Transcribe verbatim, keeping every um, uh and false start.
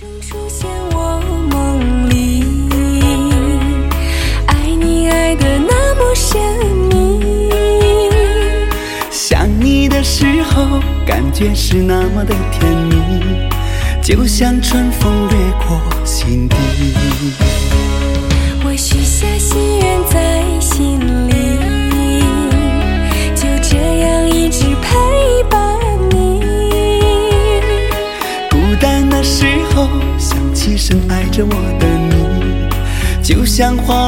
出现我梦里，爱你爱得那么神秘， 想你的时候感觉是那么的甜蜜，就像春风掠过心底。 我许下心愿在心里，就这样一直陪伴你。 孤单的时候想起深爱着我的你，就像花